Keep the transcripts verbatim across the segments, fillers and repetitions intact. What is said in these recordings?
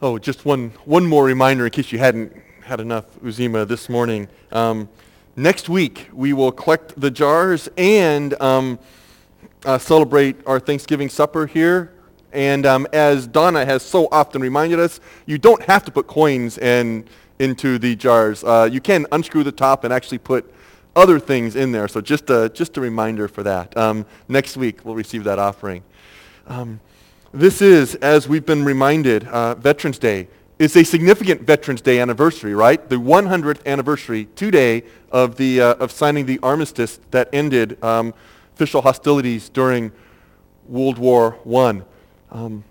Oh, just one one more reminder in case you hadn't had enough Uzima this morning. Um, next week we will collect the jars and um, uh, celebrate our Thanksgiving supper here. And um, as Donna has so often reminded us, you don't have to put coins in, into the jars. Uh, you can unscrew the top and actually put other things in there. So just a, just a reminder for that. Um, next week we'll receive that offering. Um, This is, as we've been reminded, uh, Veterans Day. It's a significant Veterans Day anniversary, right? The one hundredth anniversary today of the uh, of signing the armistice that ended um, official hostilities during World War One. Um,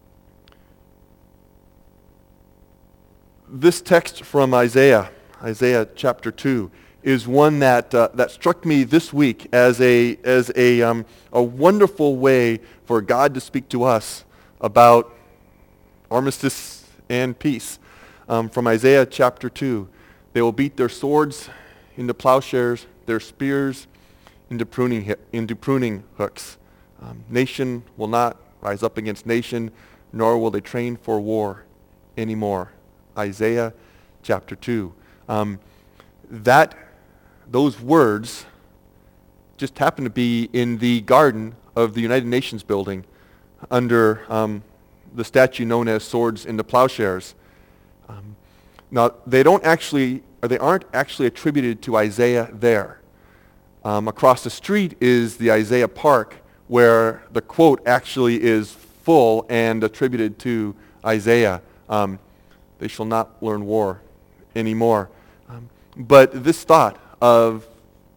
this text from Isaiah, Isaiah chapter two, is one that uh, that struck me this week as a as a um, a wonderful way for God to speak to us about armistice and peace. Um, from Isaiah chapter two, they will beat their swords into plowshares, their spears into pruning hi- into pruning hooks. Um, nation will not rise up against nation, nor will they train for war anymore. Isaiah chapter two. Um, that those words just happen to be in the garden of the United Nations building under um, the statue known as Swords into Plowshares. Um, now, they don't actually, or they aren't actually attributed to Isaiah there. Um, across the street is the Isaiah Park, where the quote actually is full and attributed to Isaiah. Um, they shall not learn war anymore. Um, but this thought of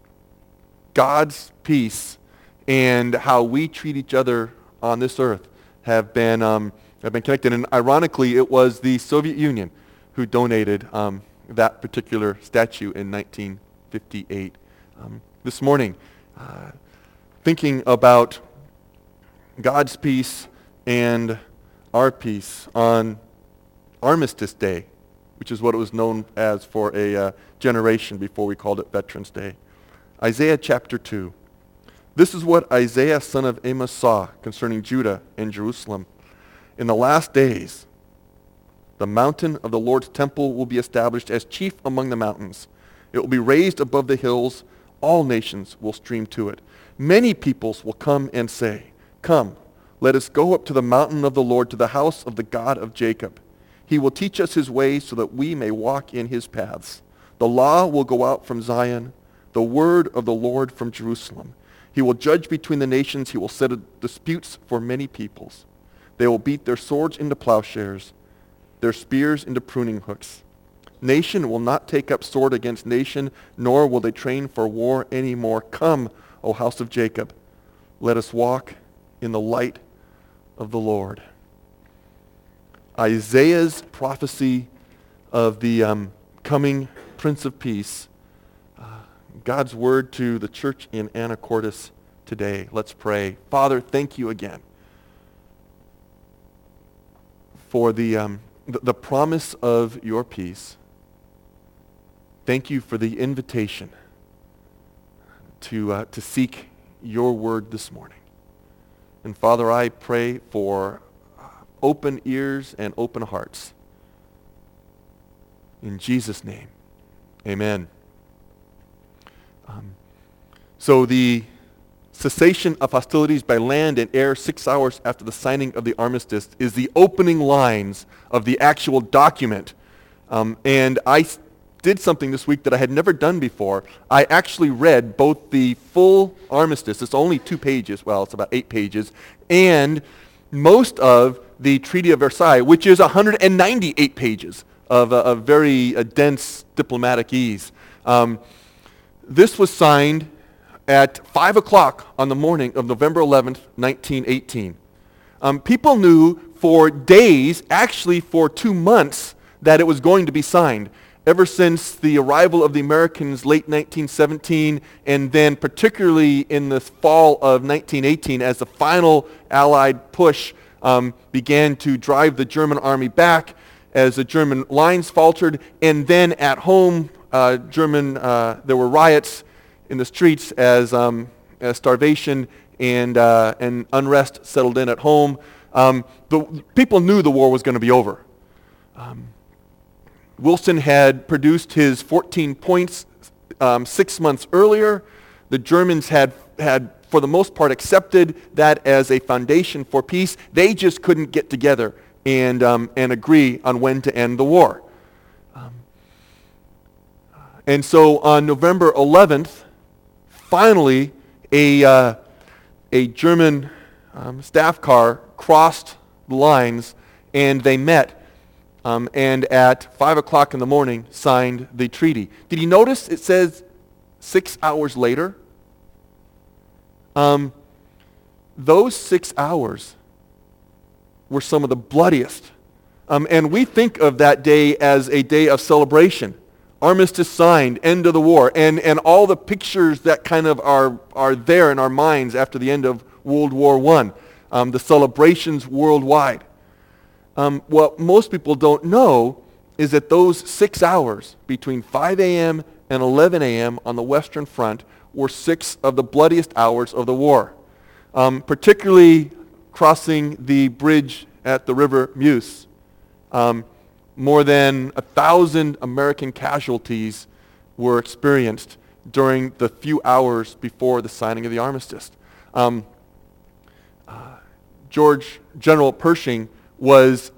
God's peace and how we treat each other on this earth have been um, have been connected. And ironically, it was the Soviet Union who donated um, that particular statue in nineteen fifty-eight. Um, this morning, uh, thinking about God's peace and our peace on Armistice Day, which is what it was known as for a uh, generation before we called it Veterans Day. Isaiah chapter two. This is what Isaiah son of Amos saw concerning Judah and Jerusalem. In the last days, the mountain of the Lord's temple will be established as chief among the mountains. It will be raised above the hills. All nations will stream to it. Many peoples will come and say, "Come, let us go up to the mountain of the Lord, to the house of the God of Jacob. He will teach us his ways so that we may walk in his paths. The law will go out from Zion, the word of the Lord from Jerusalem. He will judge between the nations. He will settle disputes for many peoples. They will beat their swords into plowshares, their spears into pruning hooks. Nation will not take up sword against nation, nor will they train for war anymore. Come, O house of Jacob, let us walk in the light of the Lord." Isaiah's prophecy of the um, coming Prince of Peace, uh, God's word to the church in Anacortes today. Let's pray. Father, thank you again for the, um, the, the promise of your peace. Thank you for the invitation to, uh, to seek your word this morning. And Father, I pray for open ears and open hearts. In Jesus' name, amen. Um, so the cessation of hostilities by land and air six hours after the signing of the armistice is the opening lines of the actual document. Um, and I s- did something this week that I had never done before. I actually read both the full armistice, it's only two pages, well, it's about eight pages, and most of the Treaty of Versailles, which is one hundred ninety-eight pages of a, a very uh, dense diplomatic ease. Um, this was signed at five o'clock on the morning of November eleventh, nineteen eighteen. Um, people knew for days, actually for two months, that it was going to be signed. Ever since the arrival of the Americans late nineteen seventeen, and then particularly in the fall of nineteen eighteen, as the final Allied push um, began to drive the German army back, as the German lines faltered, and then at home, uh, German uh, there were riots in the streets as, um, as starvation and uh, and unrest settled in at home. Um, the people knew the war was going to be over. Um, Wilson had produced his fourteen points um, six months earlier. The Germans had, had, for the most part, accepted that as a foundation for peace. They just couldn't get together and, um, and agree on when to end the war. Um, and so on November eleventh, finally, a, uh, a German um, staff car crossed the lines, and they met. Um, and at five o'clock in the morning, signed the treaty. Did you notice it says six hours later? Um, those six hours were some of the bloodiest. Um, and we think of that day as a day of celebration. Armistice signed, end of the war, and, and all the pictures that kind of are, are there in our minds after the end of World War One, um, the celebrations worldwide. Um, what most people don't know is that those six hours between five a.m. and eleven a.m. on the Western Front were six of the bloodiest hours of the war, um, particularly crossing the bridge at the River Meuse. Um, more than a thousand American casualties were experienced during the few hours before the signing of the armistice. Um, uh, George General Pershing was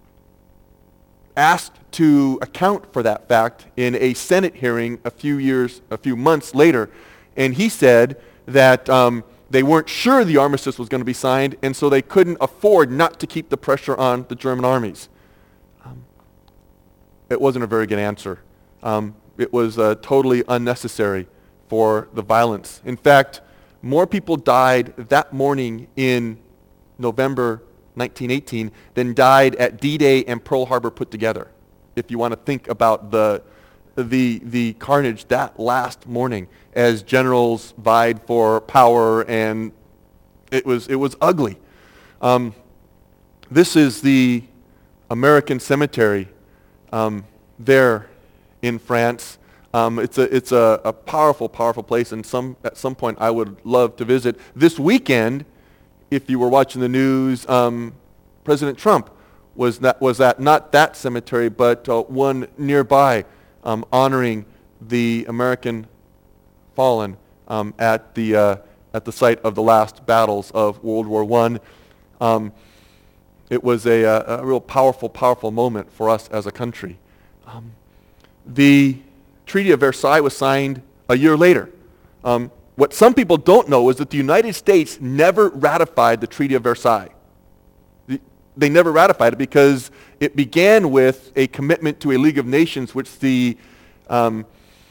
asked to account for that fact in a Senate hearing a few years, a few months later, and he said that um, they weren't sure the armistice was going to be signed, and so they couldn't afford not to keep the pressure on the German armies. Um, it wasn't a very good answer. Um, it was uh, totally unnecessary for the violence. In fact, more people died that morning in November nineteen eighteen than died at D-Day and Pearl Harbor put together. If you want to think about the, the, the carnage that last morning as generals vied for power, and it was, it was ugly. Um, this is the American cemetery um, there in France. Um, it's a, it's a, a powerful, powerful place, and some, at some point I would love to visit. This weekend, if you were watching the news, um, President Trump was, that, was at not that cemetery, but uh, one nearby, um, honoring the American fallen um, at, the, uh, at the site of the last battles of World War One. Um, it was a, a, a real powerful, powerful moment for us as a country. Um, the Treaty of Versailles was signed a year later. Um, What some people don't know is that the United States never ratified the Treaty of Versailles. The, they never ratified it because it began with a commitment to a League of Nations, which the um,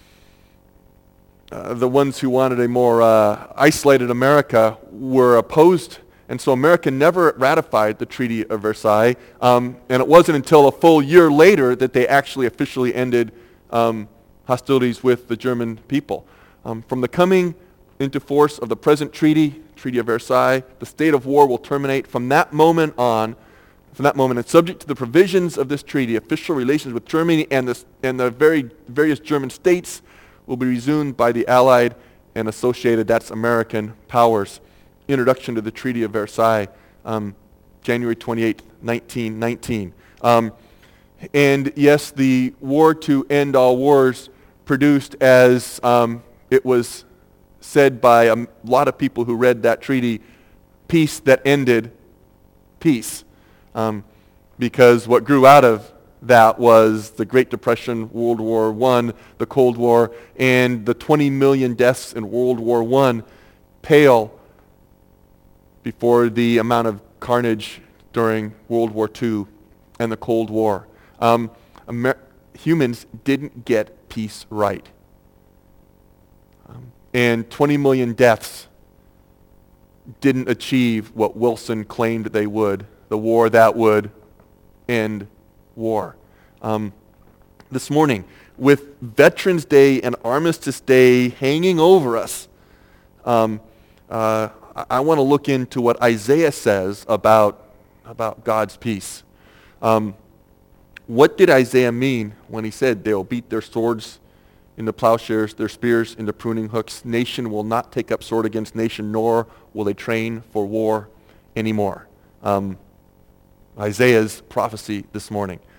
uh, the ones who wanted a more uh, isolated America were opposed, and so America never ratified the Treaty of Versailles. Um, and it wasn't until a full year later that they actually officially ended um, hostilities with the German people. Um, from the coming into force of the present treaty, Treaty of Versailles, the state of war will terminate from that moment on, from that moment, and subject to the provisions of this treaty, official relations with Germany and the, and the very various German states will be resumed by the Allied and associated, that's American, powers. Introduction to the Treaty of Versailles, um, January twenty-eighth, nineteen nineteen. Um, and yes, the war to end all wars produced, as um, it was said by a lot of people who read that treaty, peace that ended peace. Um, because what grew out of that was the Great Depression, World War One, the Cold War, and the twenty million deaths in World War One pale before the amount of carnage during World War Two and the Cold War. Um, Amer- humans didn't get peace right. Um, and twenty million deaths didn't achieve what Wilson claimed they would, the war that would end war. Um, this morning, with Veterans Day and Armistice Day hanging over us, um, uh, I, I want to look into what Isaiah says about, about God's peace. Um, what did Isaiah mean when he said they'll beat their swords into plowshares, their spears into pruning hooks? Nation will not take up sword against nation, nor will they train for war anymore. Um, Isaiah's prophecy this morning.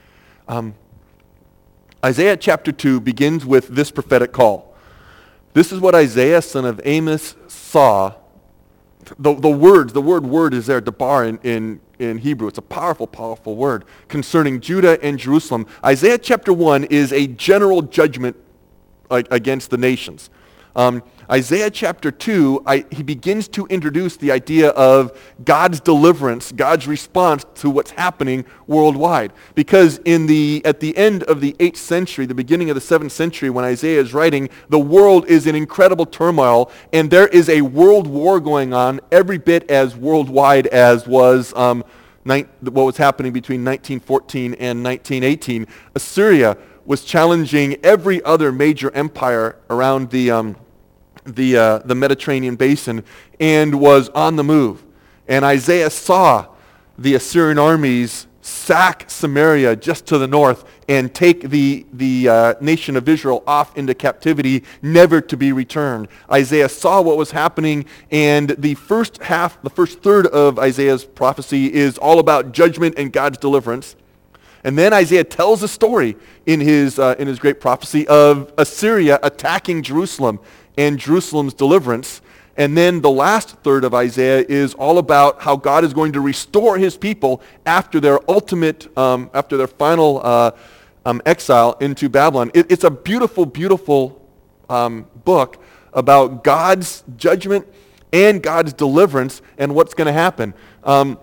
Um, Isaiah chapter two begins with this prophetic call. This is what Isaiah, son of Amos, saw. The, the words, the word word is there, debar in, in, in Hebrew. It's a powerful, powerful word concerning Judah and Jerusalem. Isaiah chapter one is a general judgment like, against the nations. Um, Isaiah chapter two, I, he begins to introduce the idea of God's deliverance, God's response to what's happening worldwide. Because in the at the end of the eighth century, the beginning of the seventh century, when Isaiah is writing, the world is in incredible turmoil, and there is a world war going on, every bit as worldwide as was um, ni- what was happening between nineteen fourteen and nineteen eighteen. Assyria was challenging every other major empire around the um, the uh, the Mediterranean basin and was on the move. And Isaiah saw the Assyrian armies sack Samaria just to the north and take the the uh, nation of Israel off into captivity, never to be returned. Isaiah saw what was happening, and the first half, the first third of Isaiah's prophecy is all about judgment and God's deliverance. And then Isaiah tells a story in his uh, in his great prophecy of Assyria attacking Jerusalem and Jerusalem's deliverance. And then the last third of Isaiah is all about how God is going to restore his people after their ultimate, um, after their final uh, um, exile into Babylon. It, it's a beautiful, beautiful um, book about God's judgment and God's deliverance and what's going to happen. Um,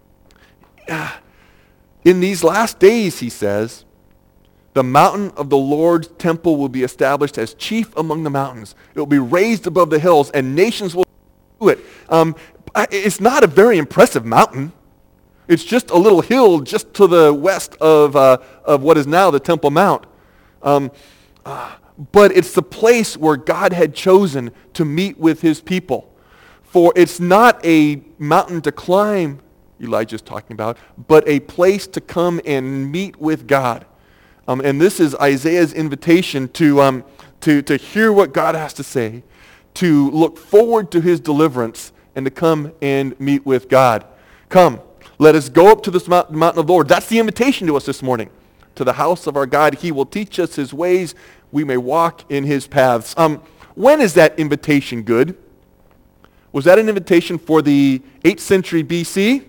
in these last days, he says, the mountain of the Lord's temple will be established as chief among the mountains. It will be raised above the hills, and nations will do it. Um, it's not a very impressive mountain. It's just a little hill just to the west of uh, of what is now the Temple Mount. Um, uh, but it's the place where God had chosen to meet with his people. For it's not a mountain to climb, Elijah's talking about, but a place to come and meet with God. Um, and this is Isaiah's invitation to, um, to, to hear what God has to say, to look forward to his deliverance, and to come and meet with God. Come, let us go up to this mount, mountain of the Lord. That's the invitation to us this morning. To the house of our God. He will teach us his ways. We may walk in his paths. Um, when is that invitation good? Was that an invitation for the eighth century B C?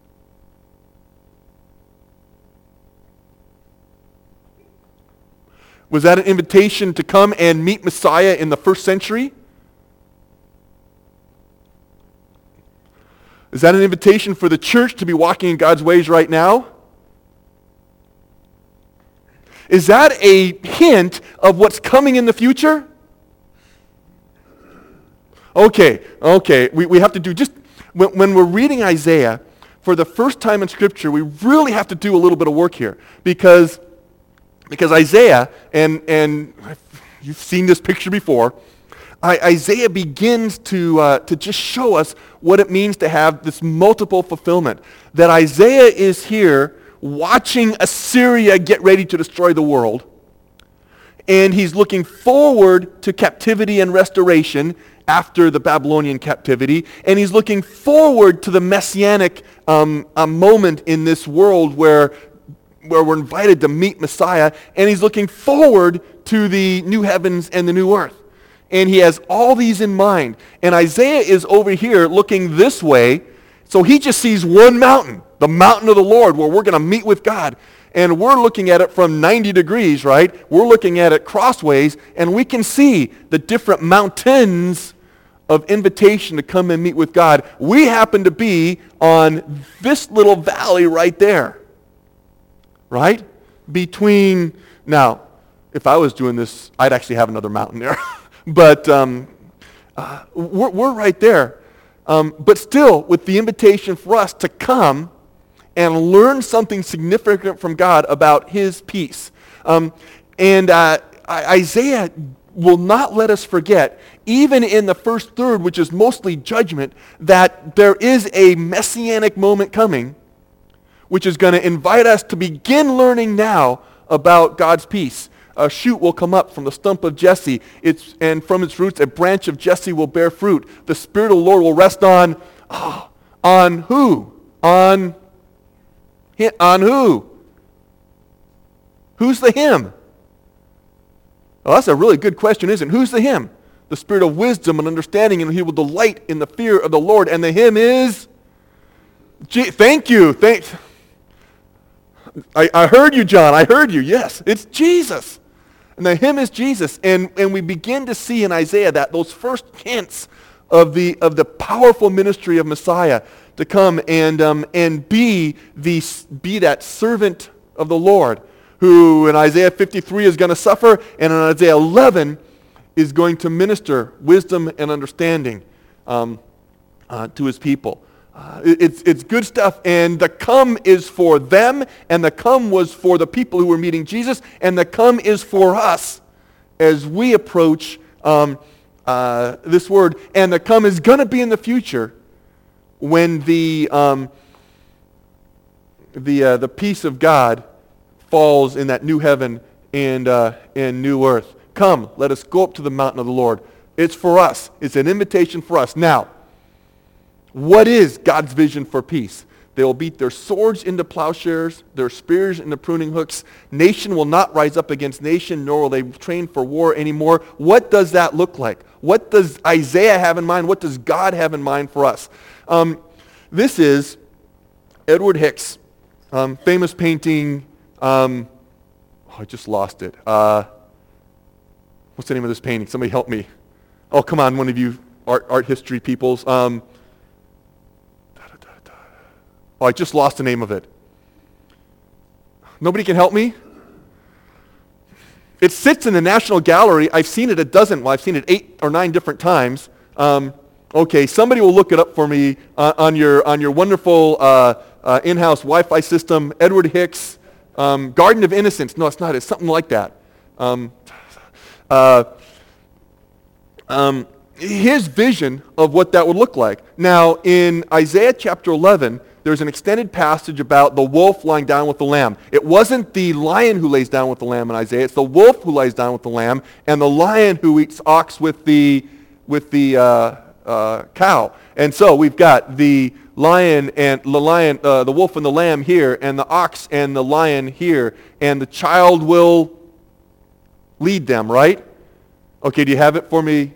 Was that an invitation to come and meet Messiah in the first century? Is that an invitation for the church to be walking in God's ways right now? Is that a hint of what's coming in the future? Okay, okay. We, we have to do just, when, when we're reading Isaiah, for the first time in Scripture, we really have to do a little bit of work here. Because Because Isaiah, and, and you've seen this picture before, I, Isaiah begins to, uh, to just show us what it means to have this multiple fulfillment. That Isaiah is here watching Assyria get ready to destroy the world, and he's looking forward to captivity and restoration after the Babylonian captivity, and he's looking forward to the messianic um, a moment in this world where where we're invited to meet Messiah, and he's looking forward to the new heavens and the new earth. And he has all these in mind. And Isaiah is over here looking this way, so he just sees one mountain, the mountain of the Lord, where we're going to meet with God. And we're looking at it from ninety degrees, right? We're looking at it crossways, and we can see the different mountains of invitation to come and meet with God. We happen to be on this little valley right there. Right? Between, now, if I was doing this, I'd actually have another mountain there. but um, uh, we're, we're right there. Um, but still, with the invitation for us to come and learn something significant from God about his peace. Um, and uh, Isaiah will not let us forget, even in the first third, which is mostly judgment, that there is a messianic moment coming, which is going to invite us to begin learning now about God's peace. A shoot will come up from the stump of Jesse, it's, and from its roots a branch of Jesse will bear fruit. The Spirit of the Lord will rest on, oh, on who? On, on who? Who's the him? Well, that's a really good question, isn't it? Who's the him? The spirit of wisdom and understanding, and he will delight in the fear of the Lord. And the him is? Je- thank you. Thank. I, I heard you, John. I heard you. Yes, it's Jesus. And the him is Jesus. And, and we begin to see in Isaiah that those first hints of the of the powerful ministry of Messiah to come and um, and be the be that servant of the Lord, who in Isaiah fifty-three is going to suffer, and in Isaiah eleven is going to minister wisdom and understanding um, uh, to his people. Uh, it, it's it's good stuff, and the come is for them, and the come was for the people who were meeting Jesus, and the come is for us as we approach um, uh, this word, and the come is going to be in the future when the um, the uh, the peace of God falls in that new heaven and uh, and new earth. Come, let us go up to the mountain of the Lord. It's for us. It's an invitation for us. Now, what is God's vision for peace? They will beat their swords into plowshares, their spears into pruning hooks. Nation will not rise up against nation, nor will they train for war anymore. What does that look like? What does Isaiah have in mind? What does God have in mind for us? Um, this is Edward Hicks, um, famous painting. Um, oh, I just lost it. Uh, what's the name of this painting? Somebody help me. Oh, come on, one of you art, art history peoples. Um, Oh, I just lost the name of it. Nobody can help me? It sits in the National Gallery. I've seen it a dozen, well, I've seen it eight or nine different times. Um, okay, somebody will look it up for me uh, on your on your wonderful uh, uh, in-house Wi-Fi system. Edward Hicks, um, Garden of Innocence. No, it's not. It's something like that. Um, uh, um, his vision of what that would look like. Now, in Isaiah chapter eleven, there's an extended passage about the wolf lying down with the lamb. It wasn't the lion who lays down with the lamb in Isaiah. It's the wolf who lies down with the lamb, and the lion who eats ox with the with the uh, uh, cow. And so we've got the lion and the lion, uh, the wolf and the lamb here, and the ox and the lion here, and the child will lead them. Right? Okay. Do you have it for me?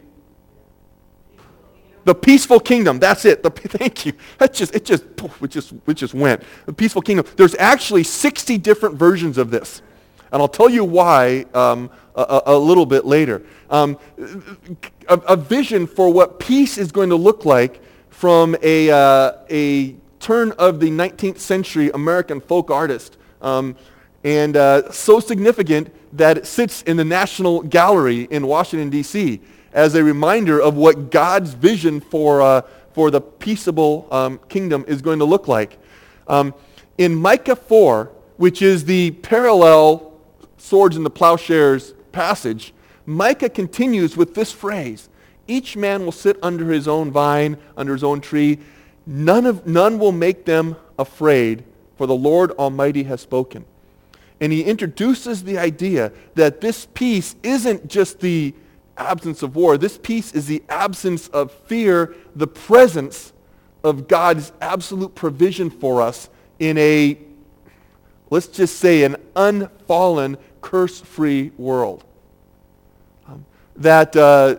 The peaceful kingdom. That's it. The, thank you. That just it just it just it just went. The peaceful kingdom. There's actually sixty different versions of this, and I'll tell you why um, a, a little bit later. Um, a, a vision for what peace is going to look like from a uh, a turn of the nineteenth century American folk artist, um, and uh, so significant that it sits in the National Gallery in Washington D C as a reminder of what God's vision for uh, for the peaceable um, kingdom is going to look like. Um, in Micah four, which is the parallel swords and the plowshares passage, Micah continues with this phrase: "Each man will sit under his own vine, under his own tree. None of none will make them afraid, for the Lord Almighty has spoken." And he introduces the idea that this peace isn't just the absence of war. This peace is the absence of fear, the presence of God's absolute provision for us in a, let's just say, an unfallen, curse-free world. Um, that uh,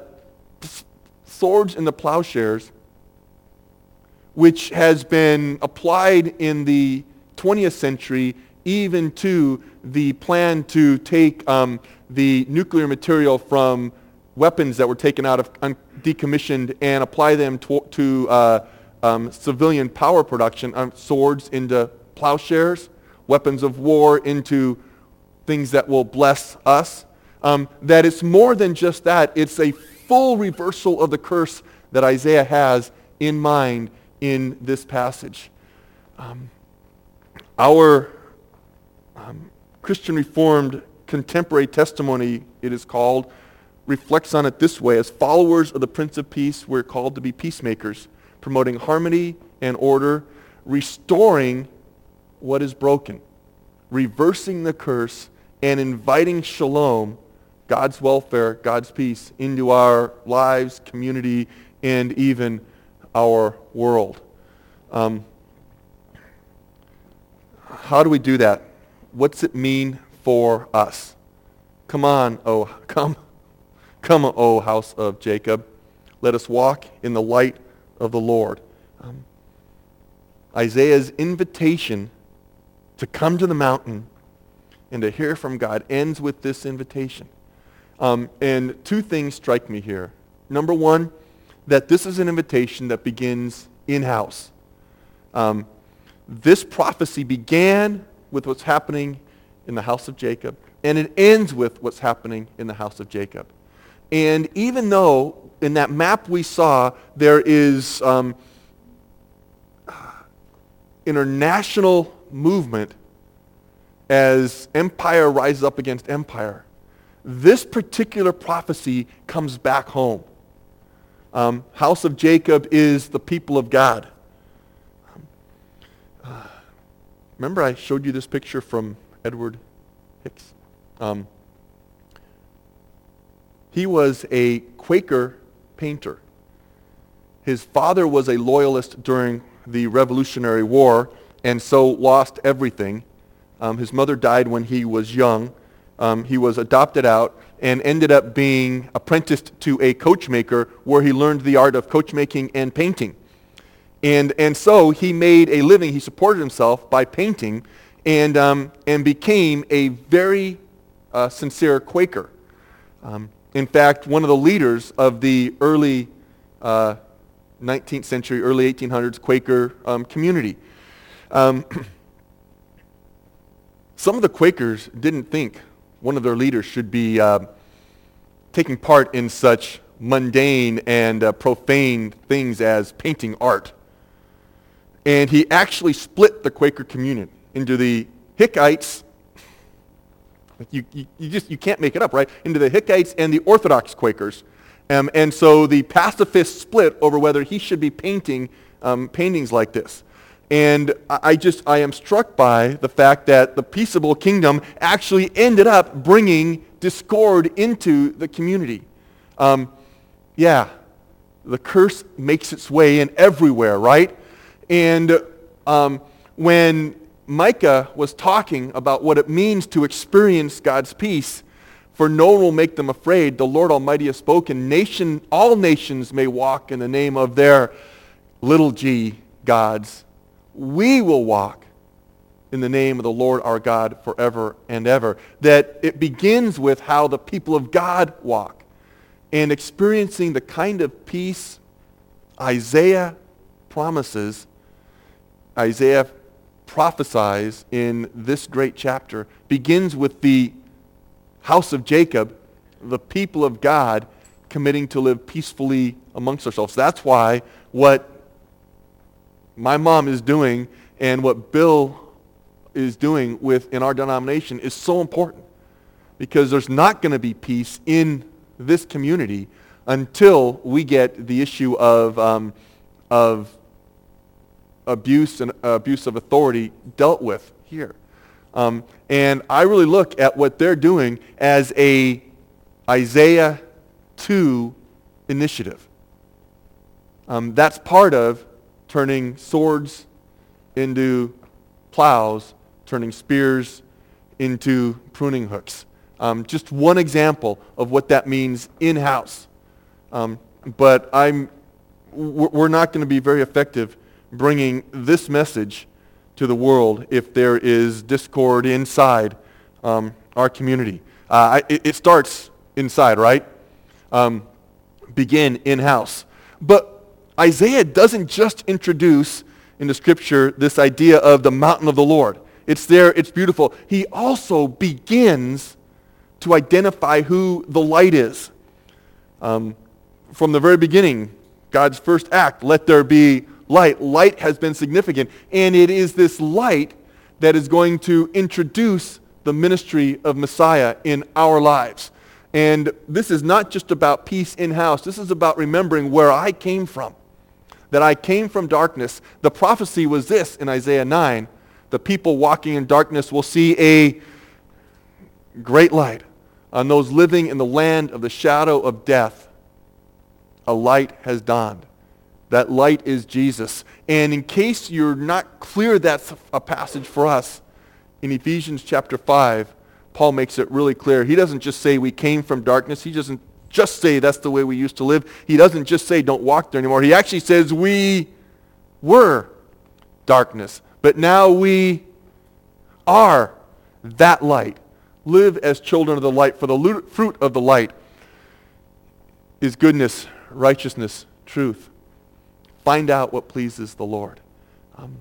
swords and the plowshares, which has been applied in the twentieth century even to the plan to take um, the nuclear material from weapons that were taken out of un- decommissioned and apply them to, to uh, um, civilian power production, um, swords into plowshares, weapons of war into things that will bless us, um, that it's more than just that. It's a full reversal of the curse that Isaiah has in mind in this passage. Um, our um, Christian Reformed contemporary testimony, it is called, reflects on it this way: as followers of the Prince of Peace, we're called to be peacemakers, promoting harmony and order, restoring what is broken, reversing the curse, and inviting shalom, God's welfare, God's peace, into our lives, community, and even our world. Um, how do we do that? What's it mean for us. Come on, oh, come, come, O house of Jacob. Let us walk in the light of the Lord. Um, Isaiah's invitation to come to the mountain and to hear from God ends with this invitation. Um, and two things strike me here. Number one, that this is an invitation that begins in-house. Um, this prophecy began with what's happening in the house of Jacob, and it ends with what's happening in the house of Jacob. And even though in that map we saw there is um, international movement as empire rises up against empire, this particular prophecy comes back home. Um, house of Jacob is the people of God. Uh, remember I showed you this picture from Edward Hicks? Um, he was a Quaker painter. His father was a loyalist during the Revolutionary War and so lost everything. Um, his mother died when he was young. Um, he was adopted out and ended up being apprenticed to a coachmaker where he learned the art of coachmaking and painting. And, and so he made a living. He supported himself by painting and, um, and became a very uh, sincere Quaker. Um, in fact, one of the leaders of the early uh, nineteenth century, early eighteen hundreds Quaker um, community. Um, some of the Quakers didn't think one of their leaders should be uh, taking part in such mundane and uh, profane things as painting art. And he actually split the Quaker communion into the Hickites, you, you, you just you can't make it up, right? Into the Hickites and the Orthodox Quakers. Um, and so the pacifists split over whether he should be painting um, paintings like this. And I just, I am struck by the fact that the peaceable kingdom actually ended up bringing discord into the community. Um, yeah, the curse makes its way in everywhere, right? And um, when Micah was talking about what it means to experience God's peace, for no one will make them afraid, the Lord Almighty has spoken, nation, all nations may walk in the name of their little g gods. We will walk in the name of the Lord our God forever and ever. That it begins with how the people of God walk and experiencing the kind of peace Isaiah promises, Isaiah prophesies in this great chapter, begins with the house of Jacob, the people of God, committing to live peacefully amongst ourselves. That's why what my mom is doing and what Bill is doing with in our denomination is so important, because there's not going to be peace in this community until we get the issue of um, of abuse and uh, abuse of authority dealt with here. Um, and I really look at what they're doing as a Isaiah two initiative. Um, that's part of turning swords into plows, turning spears into pruning hooks. Um, just one example of what that means in-house. Um, but I'm, we're not going to be very effective bringing this message to the world if there is discord inside um, our community. Uh, I, it, it starts inside, right? Um, begin in-house. But Isaiah doesn't just introduce in the scripture this idea of the mountain of the Lord. It's there, it's beautiful. He also begins to identify who the light is. Um, from the very beginning, God's first act, let there be light. Light has been significant, and it is this light that is going to introduce the ministry of Messiah in our lives. And this is not just about peace in-house. This is about remembering where I came from. That I came from darkness. The prophecy was this in Isaiah nine. The people walking in darkness will see a great light. On those living in the land of the shadow of death, a light has dawned. That light is Jesus. And in case you're not clear that's a passage for us, in Ephesians chapter five, Paul makes it really clear. He doesn't just say we came from darkness. He doesn't just say that's the way we used to live. He doesn't just say don't walk there anymore. He actually says we were darkness, but now we are that light. Live as children of the light, for the lo- fruit of the light is goodness, righteousness, truth. Find out what pleases the Lord. Um,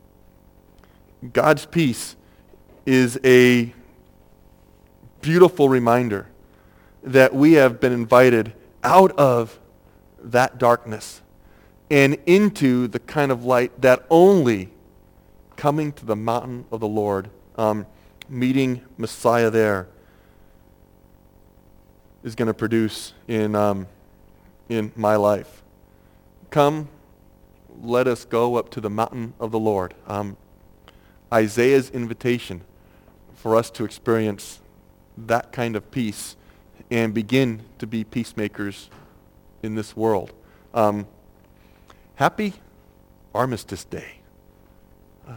God's peace is a beautiful reminder that we have been invited out of that darkness and into the kind of light that only coming to the mountain of the Lord, um, meeting Messiah there, is going to produce in um, in my life. Come, let us go up to the mountain of the Lord. Um, Isaiah's invitation for us to experience that kind of peace and begin to be peacemakers in this world. Um, happy Armistice Day. Uh,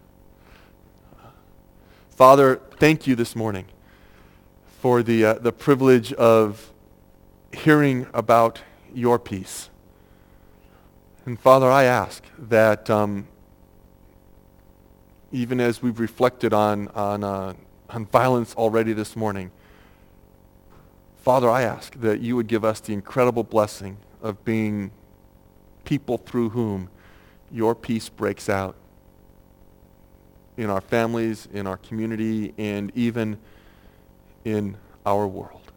Father, thank you this morning for the uh, the privilege of hearing about your peace. And Father, I ask that um, even as we've reflected on on, uh, on violence already this morning, Father, I ask that you would give us the incredible blessing of being people through whom your peace breaks out in our families, in our community, and even in our world.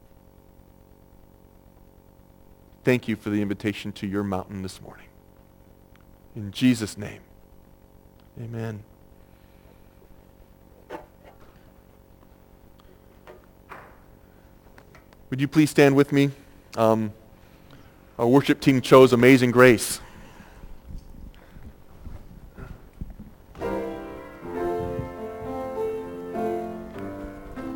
Thank you for the invitation to your mountain this morning. In Jesus' name, amen. Would you please stand with me? Um, our worship team chose Amazing Grace.